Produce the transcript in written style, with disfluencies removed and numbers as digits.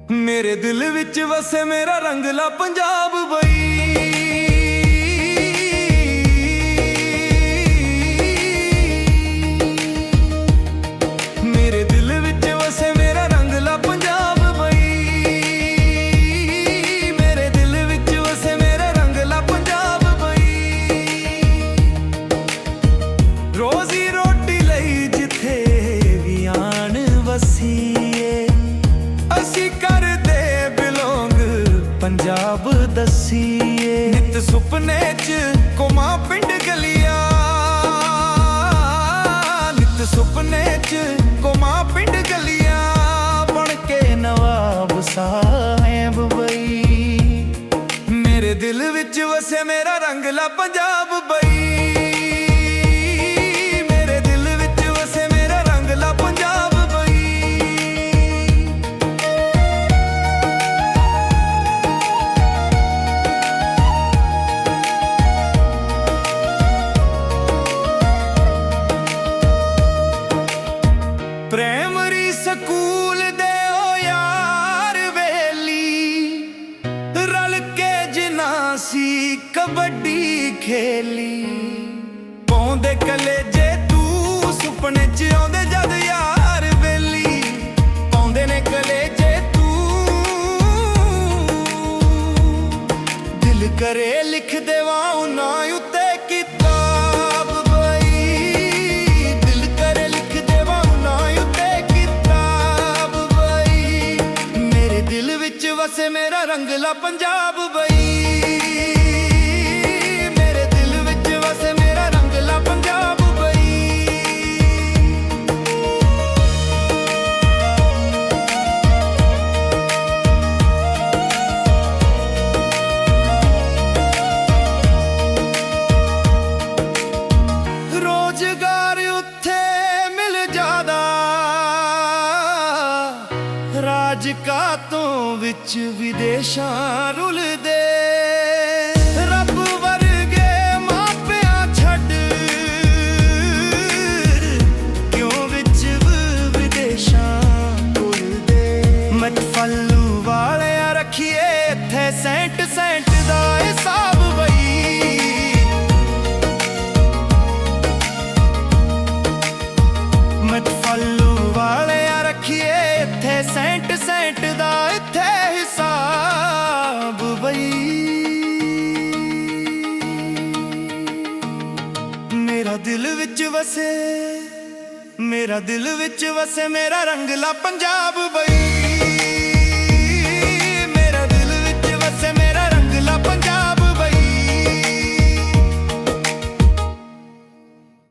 ਮੇਰੇ ਦਿਲ ਵਿੱਚ ਵਸੇ ਮੇਰਾ ਰੰਗਲਾ ਪੰਜਾਬ ਬਈ। ਮੇਰੇ ਦਿਲ ਵਿੱਚ ਵਸੇ ਮੇਰਾ ਰੰਗਲਾ ਪੰਜਾਬ ਬਈ। ਮੇਰੇ ਦਿਲ ਵਿੱਚ ਵਸੇ ਮੇਰਾ ਰੰਗਲਾ ਪੰਜਾਬ ਬਈ। ਰੋਜ਼ੀ ਰੋਟੀ ਲਈ ਜਿੱਥੇ ਵੀ ਆਣ ਵਸੀਏ, ਅਸੀਂ ਕਰਦੇ ਬਿਲੋਂਗ ਪੰਜਾਬ ਦਸੀਏ। ਨਿਤ ਸੁਪਨੇ ਚ ਕੋਮਾ ਪਿੰਡ ਗਲੀਆਂ, ਨਿਤ ਸੁਪਨੇ ਚ ਕੋਮਾ ਪਿੰਡ ਗਲੀਆਂ। ਬਣ ਕੇ ਨਵਾਬ ਸਾਹਿਬ ਬਈ। ਮੇਰੇ ਦਿਲ ਵਿੱਚ ਵਸੇ ਮੇਰਾ ਰੰਗਲਾ ਪੰਜਾਬ ਬਈ। ਪ੍ਰਾਇਮਰੀ ਸਕੂਲ ਦੇ ਓ ਯਾਰ ਵੇਲੀ, ਰਲ ਕੇ ਜਿਨ੍ਹਾਂ ਸੀ ਕਬੱਡੀ ਖੇਲੀ। ਪਾਉਂਦੇ ਕਲੇਜੇ ਤੂੰ ਸੁਪਨੇ ਚ ਆਉਂਦੇ ਜਦ ਯਾਰ ਵੇਲੀ। ਪਾਉਂਦੇ ਨੇ ਕਲੇਜੇ ਤੂੰ, ਦਿਲ ਕਰੇ ਲਿਖ ਦੇਵਾਂ ਉਹਨਾਂ ਉੱਤੇ ਕਿਤਾਬ ਬਈ। ਦਿਲ ਕਰੇ ਲਿਖ ਦੇਵਾਂ ਵਸੇ ਮੇਰਾ ਰੰਗਲਾ ਪੰਜਾਬ ਬਈ। ਮੇਰੇ ਦਿਲ ਵਿੱਚ ਵਸੇ ਮੇਰਾ ਰੰਗਲਾ ਪੰਜਾਬ ਬਈ। ਰੋਜ਼ਗਾਰ ਉੱਥੇ ਮਿਲ ਜਾਦਾ, ਰਾਜ ਕਾਤੋਂ ਵਿੱਚ ਵਿਦੇਸ਼ਾਂ ਰੁਲਦੇ। ਰੱਬ ਵਰਗੇ ਮਾਪਿਆਂ ਛੱਡ ਕਿਉਂ ਵਿੱਚ ਵਿਦੇਸ਼ਾਂ ਰੁਲਦੇ। ਮਟਫੱਲੂ ਵਾਲਿਆਂ ਰੱਖੀਏ ਇੱਥੇ ਸੈਂਟ ਸੈਂਟ ਦਾ ਹਿਸਾਬ ਬਈ। ਮਟਫੱਲੂ ਵਾਲਿਆਂ ਰੱਖੀਏ ਇੱਥੇ ਸੈਂਟ ਸੈਂਟ ਦਾ ਇੱਥੇ ਹਿਸਾਬ ਬਈ। ਮੇਰਾ ਦਿਲ ਵਿੱਚ ਵਸੇ, ਮੇਰਾ ਦਿਲ ਵਿੱਚ ਵਸੇ ਮੇਰਾ ਰੰਗਲਾ ਪੰਜਾਬ